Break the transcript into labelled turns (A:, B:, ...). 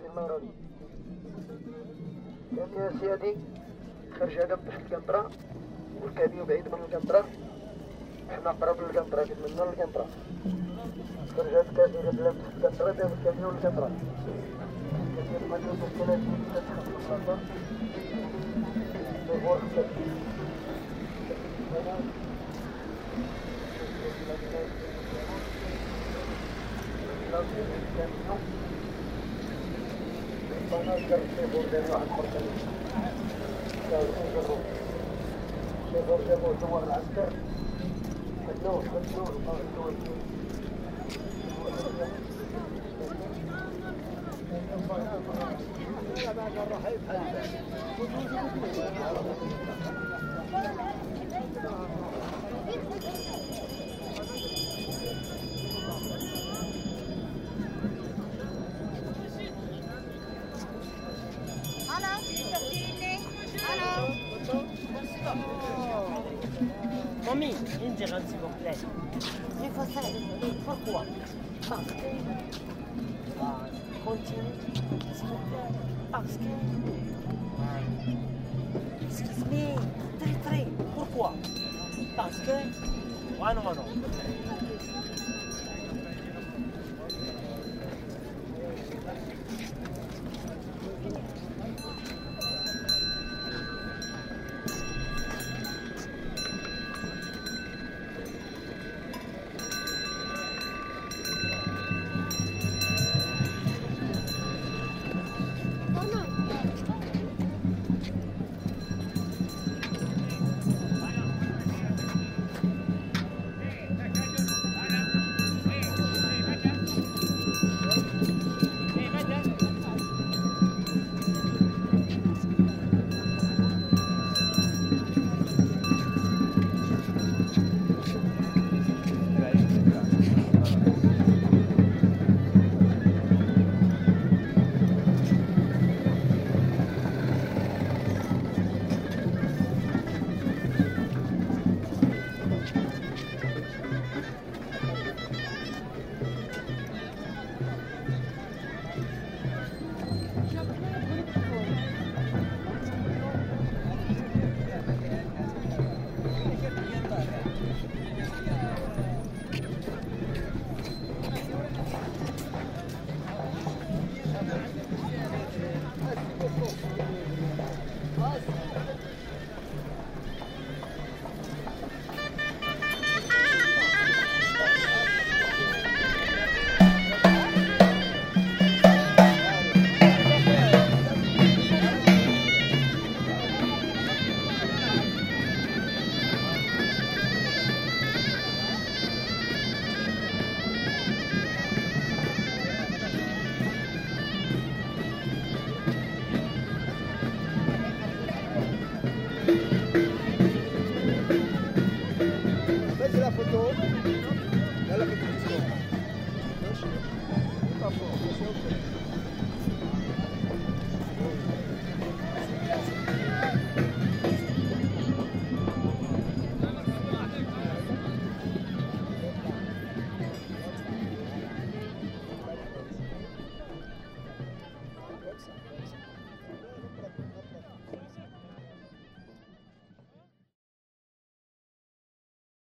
A: المغربي. كان يا سيادي خرج هذا تحت الكنطرة والكابيو بعيد من الكنطرة، حنا قرب للكنطرة كنتمنى للكنطرة. خرج هذا الكابيو بلا تحت الكنطرة داز الكابيو للكنطرة. كثير ما يوصل 30 تتخطى البلاصة. هو الكابيو. أنا أذكر الشيخور ديال واحد الخرطة الشيخور جابوه دوار العسكر خدوه
B: Mamie, une dire s'il vous plaît. Il faut ça. Pourquoi? Parce que... continue, s'il vous plaît. Parce que... Excuse me. Très. Pourquoi? Parce que... Ouais, non.